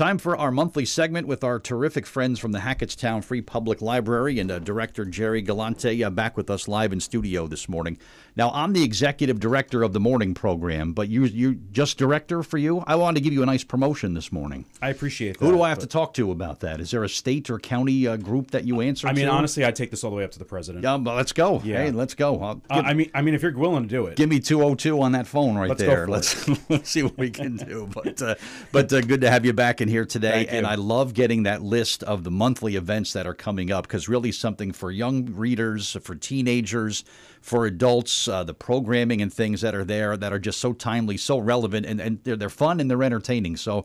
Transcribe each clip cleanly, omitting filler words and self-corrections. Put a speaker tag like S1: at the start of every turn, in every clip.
S1: Time for our monthly segment with our terrific friends from the Hackettstown Free Public Library and Director Jerry Galante back with us live in studio this morning. Now, I'm the executive director of the morning program, but you just director for you? I wanted to give you a nice promotion this morning.
S2: I appreciate that.
S1: Who do I have to talk to about that? Is there a state or county group that you answer to?
S2: I mean, honestly, I'd take this all the way up to the president.
S1: Yeah, but let's go.
S2: Yeah.
S1: Hey, let's go.
S2: I mean, if you're willing to do it.
S1: Give me 202 on that phone right
S2: Let's
S1: there.
S2: go for
S1: Let's see what we can do. But good to have you back in here today.
S2: Thank you.
S1: And I love getting that list of the monthly events that are coming up, because really something for young readers, for teenagers, for adults, the programming and things that are there that are just so timely, so relevant, and they're fun and they're entertaining. So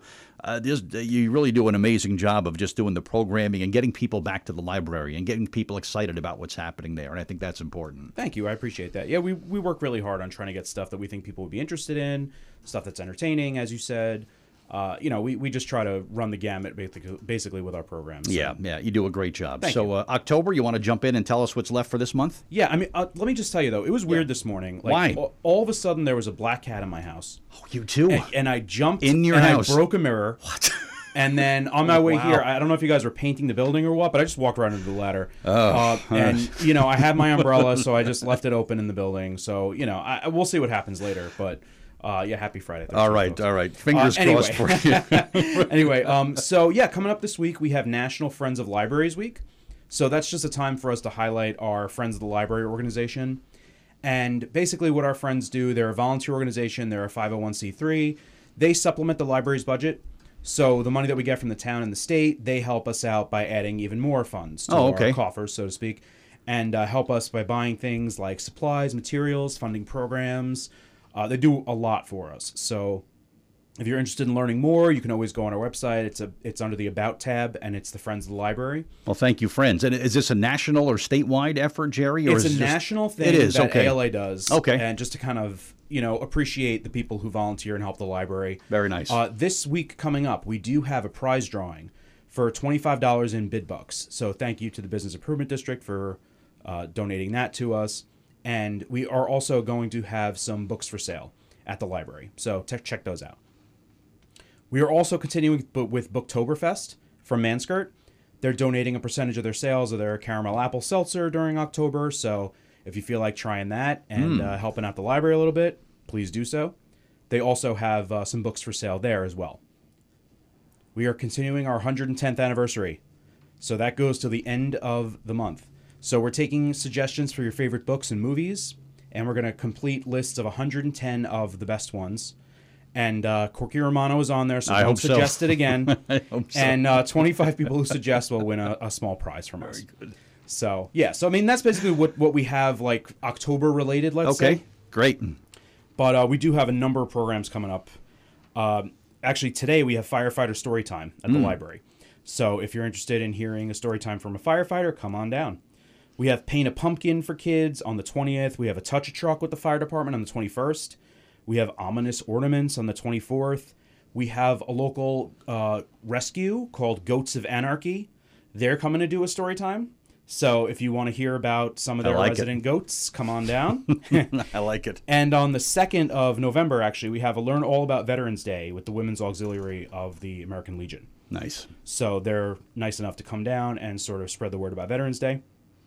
S1: you really do an amazing job of just doing the programming and getting people back to the library and getting people excited about what's happening there. And I think that's important.
S2: Thank you. I appreciate that. Yeah, we work really hard on trying to get stuff that we think people would be interested in, stuff that's entertaining, as you said. We just try to run the gamut basically with our programs. So.
S1: Yeah, you do a great job.
S2: Thank
S1: so
S2: you.
S1: October, you want to jump in and tell us what's left for this month?
S2: Yeah, I mean, let me just tell you, though, it was weird this morning.
S1: Why?
S2: All of a sudden, there was a black cat in my house.
S1: Oh, you too?
S2: And I jumped
S1: in your
S2: and
S1: house.
S2: I broke a mirror.
S1: What?
S2: And then on my way
S1: wow.
S2: here, I don't know if you guys were painting the building or what, but I just walked right into the ladder.
S1: Oh.
S2: And, I had my umbrella, so I just left it open in the building. So, we'll see what happens later. But, happy Friday.
S1: All right. Fingers crossed for you.
S2: Anyway, coming up this week, we have National Friends of Libraries Week. So that's just a time for us to highlight our Friends of the Library organization. And basically what our friends do, they're a volunteer organization. They're a 501c3. They supplement the library's budget. So the money that we get from the town and the state, they help us out by adding even more funds to our coffers, so to speak, and help us by buying things like supplies, materials, funding programs. They do a lot for us. So if you're interested in learning more, you can always go on our website. It's under the About tab, and it's the Friends of the Library.
S1: Well, thank you, friends. And is this a national or statewide effort, Jerry? Or
S2: It's
S1: is
S2: a national thing
S1: it is,
S2: that
S1: okay.
S2: ALA does.
S1: Okay.
S2: And just to kind of, appreciate the people who volunteer and help the library.
S1: Very nice.
S2: This week coming up, we do have a prize drawing for $25 in bid bucks. So thank you to the Business Improvement District for donating that to us. And we are also going to have some books for sale at the library. So check those out. We are also continuing with Booktoberfest from Manskirt. They're donating a percentage of their sales of their caramel apple seltzer during October. So if you feel like trying that and helping out the library a little bit, please do so. They also have some books for sale there as well. We are continuing our 110th anniversary. So that goes to the end of the month. So we're taking suggestions for your favorite books and movies, and we're going to complete lists of 110 of the best ones. And Corky Romano is on there, so don't suggest it again.
S1: I hope so.
S2: And 25 people who suggest will win a small prize from us.
S1: Very good.
S2: So, I mean, that's basically what we have, like, October related, let's say.
S1: Okay, great.
S2: But we do have a number of programs coming up. Actually, today we have Firefighter Storytime at the library. So if you're interested in hearing a story time from a firefighter, come on down. We have Paint a Pumpkin for kids on the 20th. We have a Touch a Truck with the fire department on the 21st. We have Ominous Ornaments on the 24th. We have a local rescue called Goats of Anarchy. They're coming to do a story time. So if you want to hear about some of their resident goats, come on down.
S1: I like it.
S2: And on the 2nd of November, actually, we have a Learn All About Veterans Day with the Women's Auxiliary of the American Legion.
S1: Nice.
S2: So they're nice enough to come down and sort of spread the word about Veterans Day.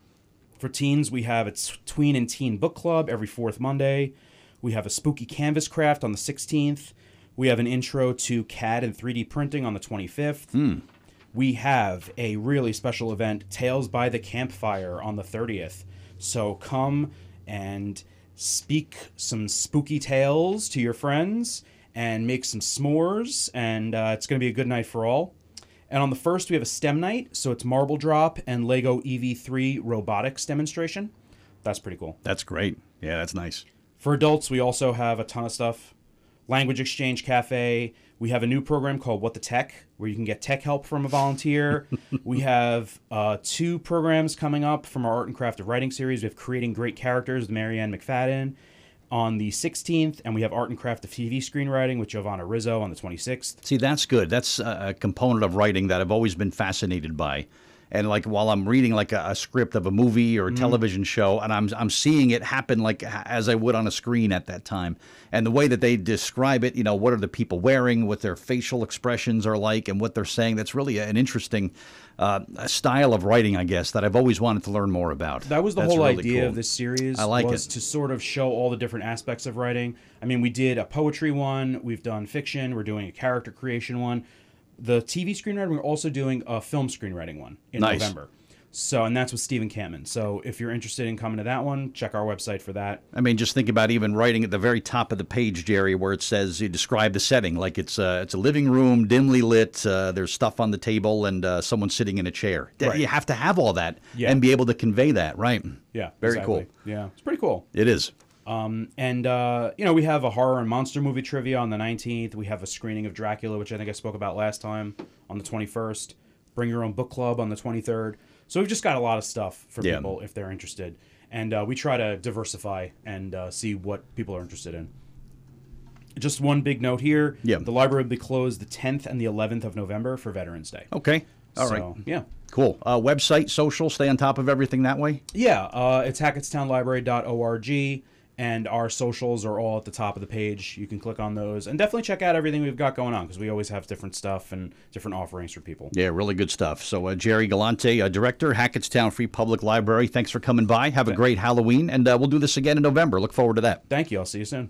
S2: For teens, we have a Tween and Teen Book Club every fourth Monday. We have a Spooky Canvas Craft on the 16th. We have an intro to CAD and 3D printing on the 25th. We have a really special event, Tales by the Campfire, on the 30th. So come and speak some spooky tales to your friends and make some s'mores, and it's going to be a good night for all. And on the 1st, we have a STEM night, so it's Marble Drop and Lego EV3 robotics demonstration. That's pretty cool.
S1: That's great. Yeah, that's nice.
S2: For adults, we also have a ton of stuff. Language Exchange Cafe. We have a new program called What the Tech, where you can get tech help from a volunteer. We have 2 programs coming up from our Art and Craft of Writing series. We have Creating Great Characters with Marianne McFadden on the 16th, and we have Art and Craft of TV Screenwriting with Giovanna Rizzo on the 26th.
S1: See, that's good. That's a component of writing that I've always been fascinated by. and like while I'm reading like a script of a movie or a television show, and I'm seeing it happen like as I would on a screen at that time. And the way that they describe it, what are the people wearing, what their facial expressions are like, and what they're saying, that's really an interesting style of writing, I guess, that I've always wanted to learn more about.
S2: That was the
S1: That's
S2: whole
S1: really
S2: idea
S1: cool.
S2: of this series.
S1: I like
S2: was
S1: it.
S2: to sort of show all the different aspects of writing. I mean, we did a poetry one, we've done fiction, we're doing a character creation one. The TV screenwriting, we're also doing a film screenwriting one in
S1: Nice.
S2: November. So, and that's with Stephen Campman. So if you're interested in coming to that one, check our website for that.
S1: I mean, just think about even writing at the very top of the page, Jerry, where it says you describe the setting like it's a living room, dimly lit. There's stuff on the table and someone sitting in a chair.
S2: Right.
S1: You have to have all that
S2: Yeah.
S1: and be able to convey that, right?
S2: Yeah.
S1: Very
S2: exactly.
S1: cool.
S2: Yeah. It's pretty cool.
S1: It is.
S2: And we have a horror and monster movie trivia on the 19th. We have a screening of Dracula, which I think I spoke about last time, on the 21st. Bring Your Own Book Club on the 23rd. So we've just got a lot of stuff for
S1: Yeah.
S2: people if they're interested. And we try to diversify and see what people are interested in. Just one big note here.
S1: Yeah.
S2: The library will be closed the 10th and the 11th of November for Veterans Day.
S1: Okay. All right.
S2: So, yeah.
S1: Cool. Website, social, stay on top of everything that way?
S2: Yeah, it's hackettstownlibrary.org, and our socials are all at the top of the page. You can click on those, and definitely check out everything we've got going on, because we always have different stuff and different offerings for people.
S1: Yeah, really good stuff. So Jerry Galante, Director, Hackettstown Free Public Library, thanks for coming by. Have a great Halloween, and we'll do this again in November. Look forward to that.
S2: Thank you. I'll see you soon.